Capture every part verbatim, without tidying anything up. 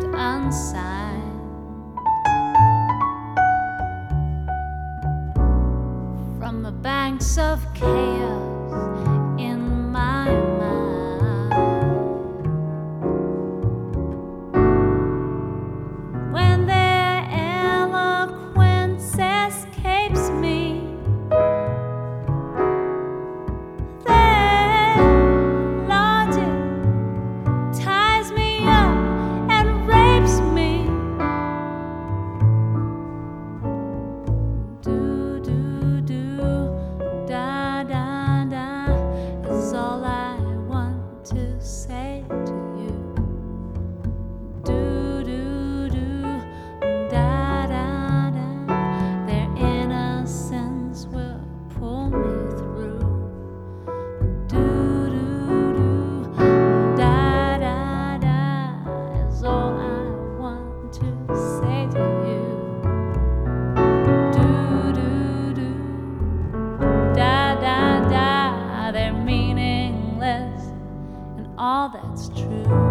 unsigned from the banks of chaos in my mind. When their eloquence escapes me, their logic ties me up and rapes me. Do, do, do, da, da, da is all I want to say to you. Do, do, do, da, da, da. Their innocence will pull me through. Do, do, do, da, da, da is all I want to say to you. Do, do, do, da, da, da. They're meaningless and all that's true.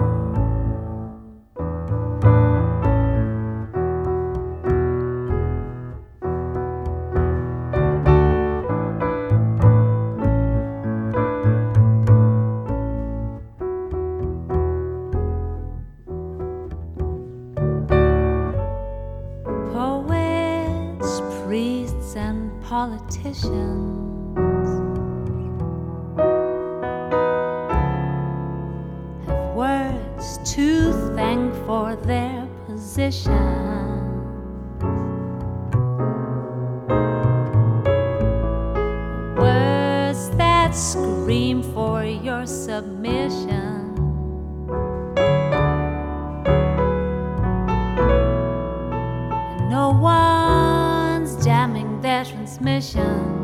Poets, priests, and politicians have words to thank for their position. Words that scream for your submission. No one's jamming their transmission.